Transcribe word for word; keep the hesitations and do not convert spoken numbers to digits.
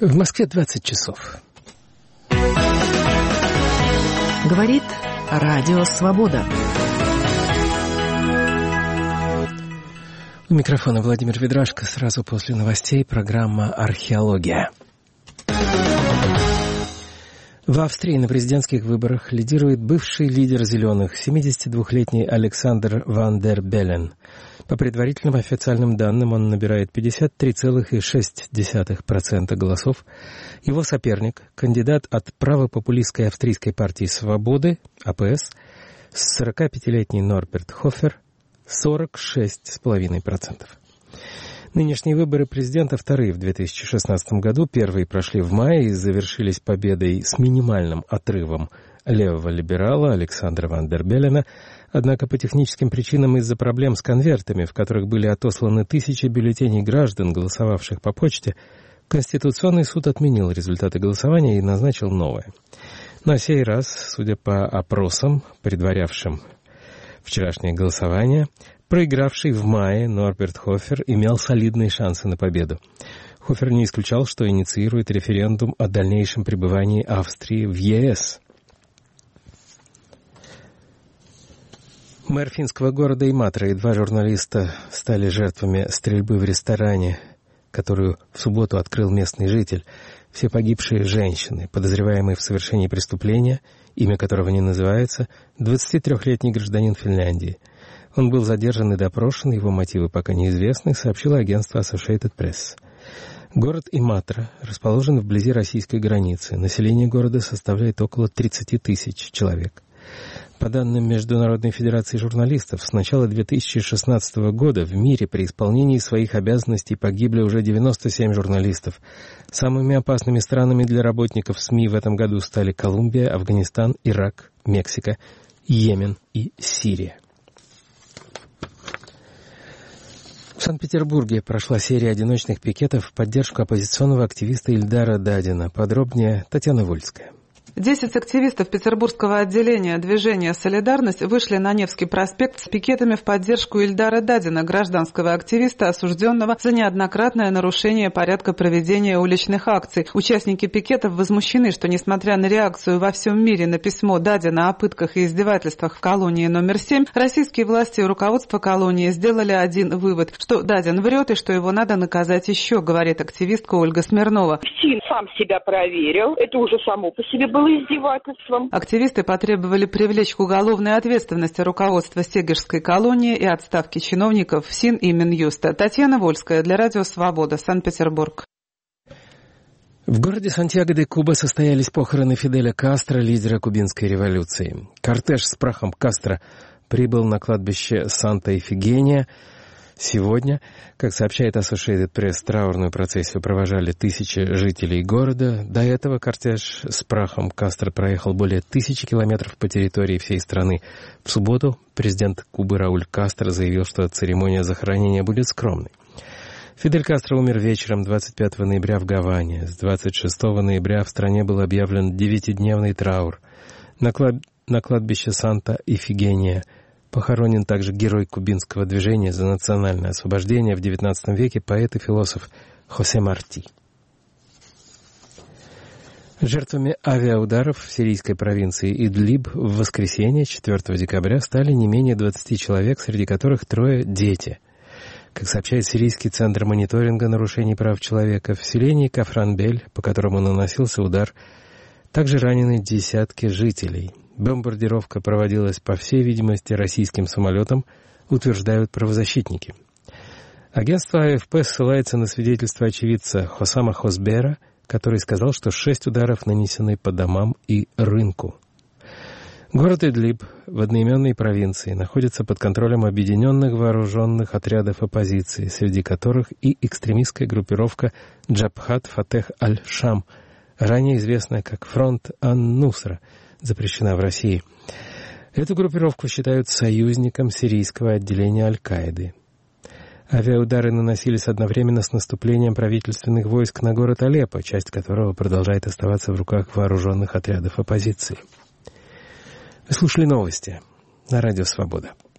В Москве двадцать часов. Говорит Радио Свобода. У микрофона Владимир Ведрашко. Сразу после новостей программа «Археология». В Австрии на президентских выборах лидирует бывший лидер «Зеленых», семидесятидвухлетний Александр ван дер Беллен. По предварительным официальным данным он набирает пятьдесят три целых шесть десятых процента голосов. Его соперник, кандидат от правопопулистской австрийской партии «Свободы», А П С, сорокапятилетний Норберт Хофер, сорок шесть целых пять десятых процента. Нынешние выборы президента вторые в две тысячи шестнадцатом году. Первые прошли в мае и завершились победой с минимальным отрывом левого либерала Александра ван дер Беллена. Однако по техническим причинам из-за проблем с конвертами, в которых были отосланы тысячи бюллетеней граждан, голосовавших по почте, Конституционный суд отменил результаты голосования и назначил новое. На сей раз, судя по опросам, предварявшим вчерашнее голосование, проигравший в мае Норберт Хофер имел солидные шансы на победу. Хофер не исключал, что инициирует референдум о дальнейшем пребывании Австрии в Е С. Мэр финского города Иматра и два журналиста стали жертвами стрельбы в ресторане, которую в субботу открыл местный житель. Все погибшие женщины, подозреваемые в совершении преступления, имя которого не называется, двадцатитрёхлетний гражданин Финляндии. Он был задержан и допрошен, его мотивы пока неизвестны, сообщило агентство Associated Press. Город Иматра расположен вблизи российской границы. Население города составляет около тридцать тысяч человек. По данным Международной федерации журналистов, с начала две тысячи шестнадцатого года в мире при исполнении своих обязанностей погибли уже девяносто семь журналистов. Самыми опасными странами для работников СМИ в этом году стали Колумбия, Афганистан, Ирак, Мексика, Йемен и Сирия. В Санкт-Петербурге прошла серия одиночных пикетов в поддержку оппозиционного активиста Ильдара Дадина. Подробнее Татьяна Вольская. Десять активистов Петербургского отделения движения «Солидарность» вышли на Невский проспект с пикетами в поддержку Ильдара Дадина, гражданского активиста, осужденного за неоднократное нарушение порядка проведения уличных акций. Участники пикетов возмущены, что, несмотря на реакцию во всем мире на письмо Дадина о пытках и издевательствах в колонии номер семь, российские власти и руководство колонии сделали один вывод, что Дадин врет и что его надо наказать еще, говорит активистка Ольга Смирнова. ФСИН сам себя проверил, это уже само по себе было издевательством. Активисты потребовали привлечь к уголовной ответственности руководство Сегежской колонии и отставки чиновников ФСИН и Минюста. Татьяна Вольская для Радио Свобода, Санкт-Петербург. В городе Сантьяго-де-Куба состоялись похороны Фиделя Кастро, лидера кубинской революции. Кортеж с прахом Кастро прибыл на кладбище Санта-Ифигения. Сегодня, как сообщает Associated Press, траурную процессию провожали тысячи жителей города. До этого кортеж с прахом Кастро проехал более тысячи километров по территории всей страны. В субботу президент Кубы Рауль Кастро заявил, что церемония захоронения будет скромной. Фидель Кастро умер вечером двадцать пятого ноября в Гаване. С двадцать шестого ноября в стране был объявлен девятидневный траур. На, клад... на кладбище Санта-Ифигения похоронен также герой кубинского движения за национальное освобождение в девятнадцатом веке, поэт и философ Хосе Марти. Жертвами авиаударов в сирийской провинции Идлиб в воскресенье, четвёртого декабря, стали не менее двадцати человек, среди которых трое дети. Как сообщает Сирийский центр мониторинга нарушений прав человека, в селении Кафранбель, по которому наносился удар, также ранены десятки жителей. Бомбардировка проводилась, по всей видимости, российским самолетом, утверждают правозащитники. Агентство А Ф П ссылается на свидетельство очевидца Хосама Хосбера, который сказал, что шесть ударов нанесены по домам и рынку. Город Идлиб в одноименной провинции находится под контролем объединенных вооруженных отрядов оппозиции, среди которых и экстремистская группировка Джабхат Фатех Аль-Шам, ранее известная как Фронт Ан-Нусра, запрещена в России. Эту группировку считают союзником сирийского отделения Аль-Каиды. Авиаудары наносились одновременно с наступлением правительственных войск на город Алеппо, часть которого продолжает оставаться в руках вооруженных отрядов оппозиции. Вы слушали новости на Радио Свобода.